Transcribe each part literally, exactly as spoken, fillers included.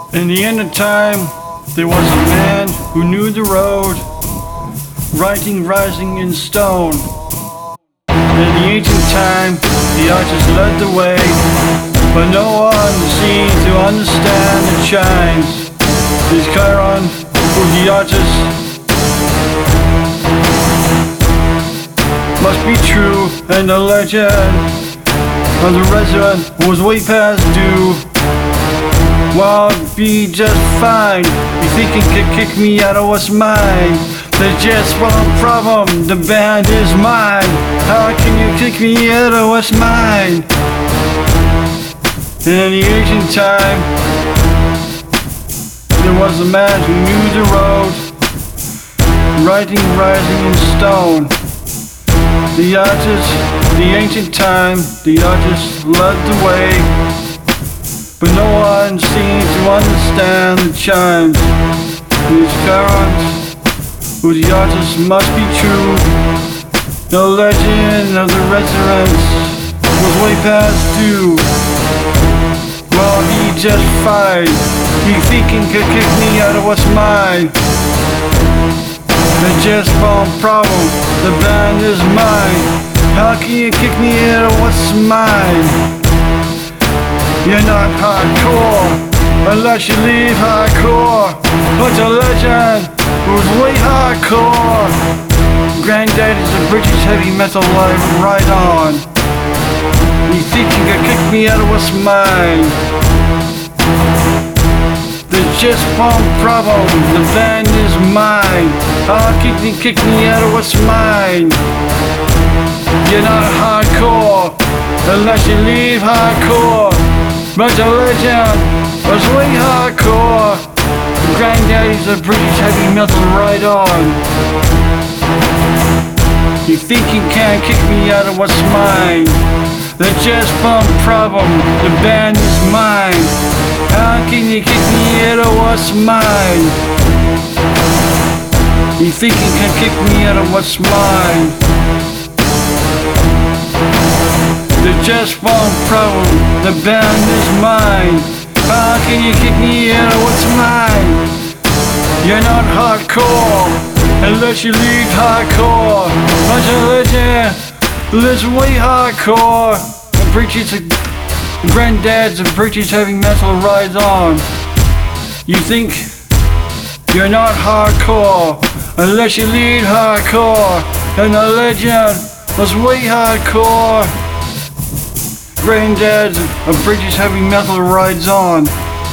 In the end of time, there was a man who knew the road, writing rising in stone. In the ancient time, the artist led the way, but no one seemed to understand the chimes. This Chiron, who the artist must be true, and the legend of the resident was way past due. Well, I'll be just fine. You think you could kick me out of what's mine? There's just one problem, the band is mine. How can you kick me out of what's mine? In the ancient time, there was a man who knew the road, writing rising in stone. The artist, the ancient time, the artist led the way, but no one seemed to understand the chimes. These currents, who the artist must be true. The legend of the residents was way past due. Well, he just fine. You thinking could kick me out of what's mine? There's just one problem, the band is mine. How can you kick me out of what's mine? You're not hardcore unless you leave hardcore. But a legend who's way hardcore. Granddad is a British heavy metal live right on. You think you can kick me out of what's mine? There's just one problem, the band is mine. How can you kick me out of what's mine? You're not hardcore unless you leave hardcore. But the legend was way hardcore. Granddaddy's a British heavy metal right on. You think you can't kick me out of what's mine? There's just one problem, the band is mine. How can you kick me out of what's mine? You think you can kick me out of what's mine? There's just one problem, the band is mine. How can you kick me out of what's mine? You're not hardcore unless you leave hardcore. Bunch of legend lives way hardcore. And preachers and granddads and preachers heavy metal rides on. You think you're not hardcore unless you lead hardcore. And the legend was way hardcore. Granddad's of British heavy metal rides on.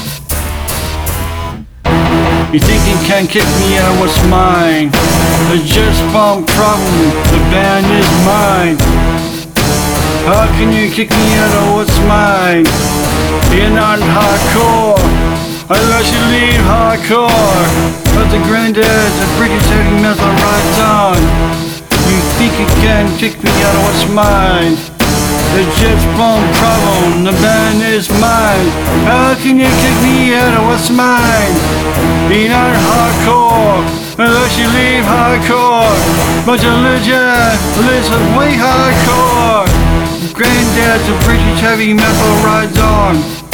You think you can kick me out of what's mine? There's just one problem, the band is mine. How can you kick me out of what's mine? You're not hardcore unless you leave hardcore. But the granddad's of British heavy metal rides on. You think you can kick me out of what's mine? There's just one problem, the band is mine. How can you kick me out of what's mine? You're not hardcore unless you leave hardcore. But your legend lives way hardcore. Granddad's a British heavy metal rides on.